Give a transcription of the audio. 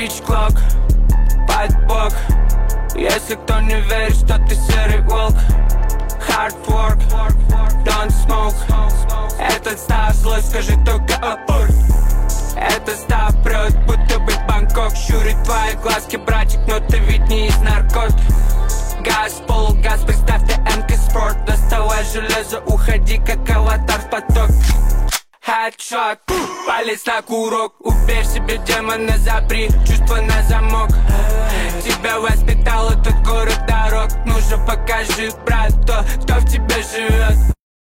Бич-клок под бок. Если кто не верит, что ты серый волк. Hard work, don't smoke. Этот став злой, скажи только апорт. Это став прет, будто бы Бангкок. Щурит твои глазки, братик, но ты ведь не из наркот. Газ, полугаз, представь ты МК Спорт. Доставай железо, уходи, как аватар в поток. Хедшот, палец на курок. Убей себе демона, запри чувства на замок. Тебя воспитал этот город дорог. Ну же покажи, брат, кто в тебе живет.